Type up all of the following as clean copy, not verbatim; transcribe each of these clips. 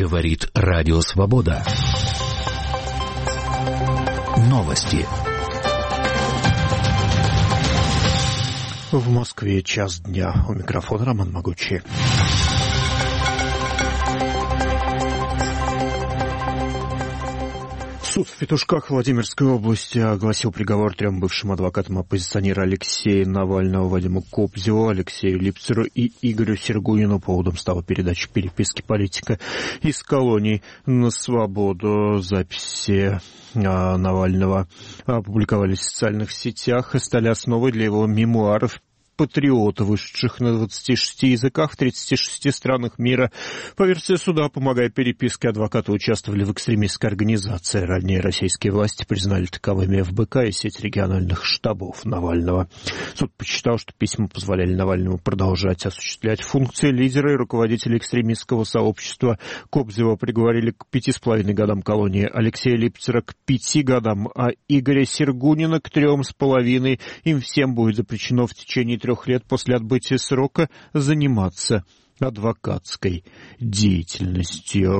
Говорит Радио Свобода. Новости. В Москве 1:00 дня. У микрофона Роман Могучий. Суд в Петушках Владимирской области огласил приговор 3 бывшим адвокатам оппозиционера Алексея Навального, Вадиму Кобзеву, Алексею Липцеру и Игорю Сергунину. Поводом стала передача переписки политика из колоний на свободу. Записи Навального опубликовались в социальных сетях и стали основой для его мемуаров «Патриоты», вышедших на 26 языках в 36 странах мира. По версии суда, помогая переписке, адвокаты участвовали в экстремистской организации. Ранее российские власти признали таковыми ФБК и сеть региональных штабов Навального. Суд посчитал, что письма позволяли Навальному продолжать осуществлять функции лидера и руководителя экстремистского сообщества. Кобзева приговорили к 5,5 годам колонии, Алексея Липцера к 5 годам, а Игоря Сергунина к 3,5. Им всем будет запрещено в течение 3 лет после отбытия срока заниматься адвокатской деятельностью.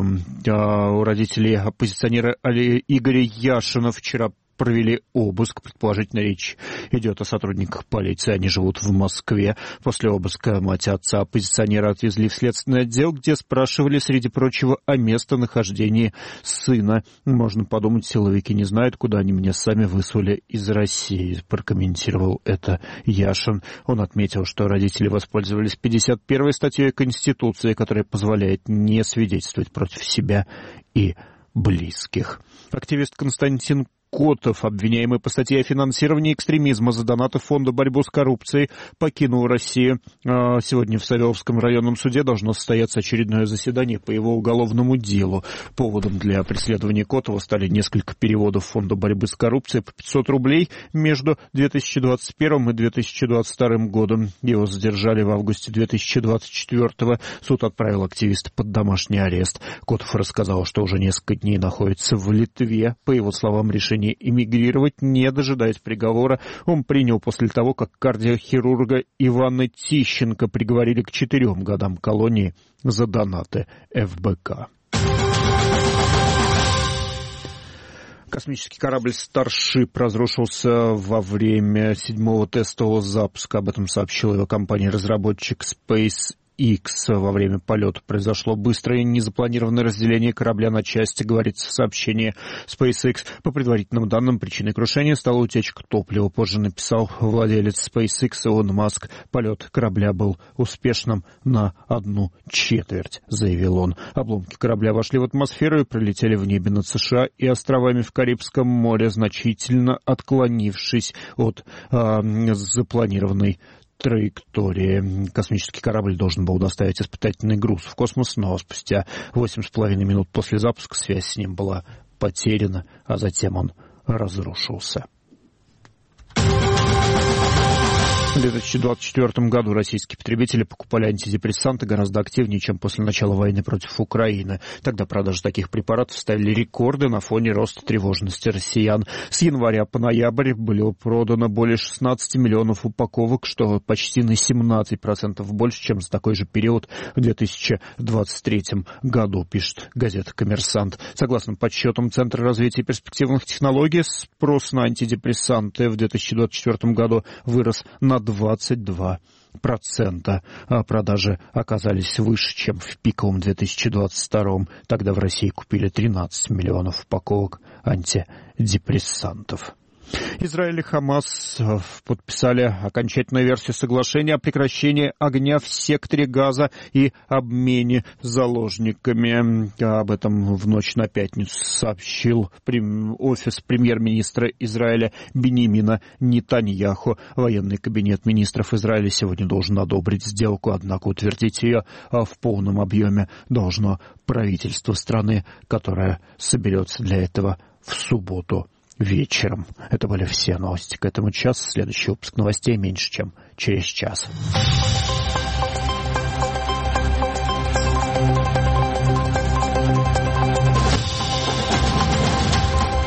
У родителей оппозиционера Игоря Яшина вчера провели обыск. Предположительно, речь идет о сотрудниках полиции. Они живут в Москве. После обыска мать и отца оппозиционера отвезли в следственный отдел, где спрашивали, среди прочего, о местонахождении сына. Можно подумать, силовики не знают, куда они меня сами выслали из России. Прокомментировал это Яшин. Он отметил, что родители воспользовались 51-й статьей Конституции, которая позволяет не свидетельствовать против себя и близких. Активист Константин Котов, обвиняемый по статье о финансировании экстремизма за донаты Фонда борьбы с коррупцией, покинул Россию. Сегодня в Савеловском районном суде должно состояться очередное заседание по его уголовному делу. Поводом для преследования Котова стали несколько переводов Фонда борьбы с коррупцией по 500 рублей между 2021 и 2022 годом. Его задержали в августе 2024. Суд отправил активиста под домашний арест. Котов рассказал, что уже несколько дней находится в Литве. По его словам, решение эмигрировать, не дожидаясь приговора, он принял после того, как кардиохирурга Ивана Тищенко приговорили к 4 годам колонии за донаты ФБК. Космический корабль «Старшип» разрушился во время 7-го тестового запуска. Об этом сообщила его компания-разработчик SpaceX. Во время полета произошло быстрое и незапланированное разделение корабля на части, говорится в сообщении SpaceX. По предварительным данным, причиной крушения стала утечка топлива. Позже написал владелец SpaceX Илон Маск. Полет корабля был успешным на 1/4, заявил он. Обломки корабля вошли в атмосферу и пролетели в небе над США и островами в Карибском море, значительно отклонившись от запланированной траектории. Космический корабль должен был доставить испытательный груз в космос, но спустя 8,5 минут после запуска связь с ним была потеряна, а затем он разрушился. В 2024 году российские потребители покупали антидепрессанты гораздо активнее, чем после начала войны против Украины. Тогда продажи таких препаратов ставили рекорды на фоне роста тревожности россиян. С января по ноябрь было продано более 16 миллионов упаковок, что почти на 17% больше, чем за такой же период в 2023 году, пишет газета «Коммерсант». Согласно подсчетам Центра развития перспективных технологий, спрос на антидепрессанты в 2024 году вырос на 22%, а продажи оказались выше, чем в пиковом 2022. Тогда в России купили 13 миллионов упаковок антидепрессантов. Израиль и Хамас подписали окончательную версию соглашения о прекращении огня в секторе Газа и обмене заложниками. Об этом в ночь на пятницу сообщил офис премьер-министра Израиля Биньямина Нетаньяху. Военный кабинет министров Израиля сегодня должен одобрить сделку, однако утвердить ее в полном объеме должно правительство страны, которое соберется для этого в субботу вечером. Это были все новости к этому часу. Следующий выпуск новостей меньше, чем через час.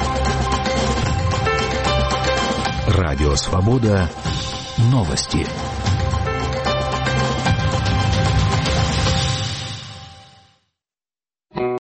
Радио «Свобода». Новости.